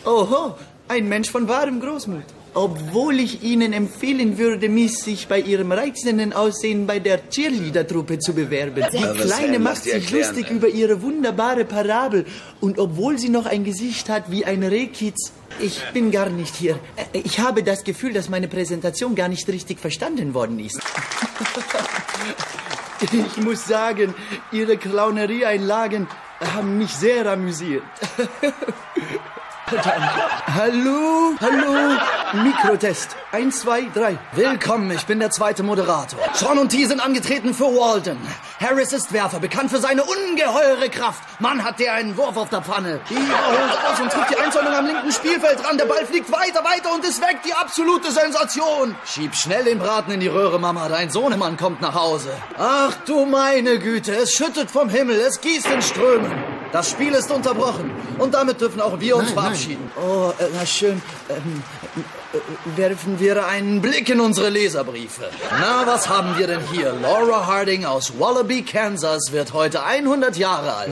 Oho, ein Mensch von wahrem Großmut. Obwohl ich Ihnen empfehlen würde, Miss, sich bei Ihrem reizenden Aussehen bei der Cheerleader-Truppe zu bewerben. Die Kleine macht sich lustig über Ihre wunderbare Parabel. Und obwohl sie noch ein Gesicht hat wie ein Rehkitz, ich bin gar nicht hier. Ich habe das Gefühl, dass meine Präsentation gar nicht richtig verstanden worden ist. Ich muss sagen, Ihre Clownerie-Einlagen haben mich sehr amüsiert. Hallo, Mikrotest. 1, 2, 3. Willkommen, ich bin der zweite Moderator. Sean und T sind angetreten für Walden. Harris ist Werfer, bekannt für seine ungeheure Kraft. Mann, hat der einen Wurf auf der Pfanne. Eva holt aus und trifft die Einzäunung am linken Spielfeldrand. Der Ball fliegt weiter und ist weg. Die absolute Sensation. Schieb schnell den Braten in die Röhre, Mama. Dein Sohnemann kommt nach Hause. Ach du meine Güte, es schüttet vom Himmel, es gießt in Strömen. Das Spiel ist unterbrochen und damit dürfen auch wir uns verabschieden. Oh, na schön. Werfen wir einen Blick in unsere Leserbriefe. Na, was haben wir denn hier? Laura Harding aus Wallaby, Kansas wird heute 100 Jahre alt.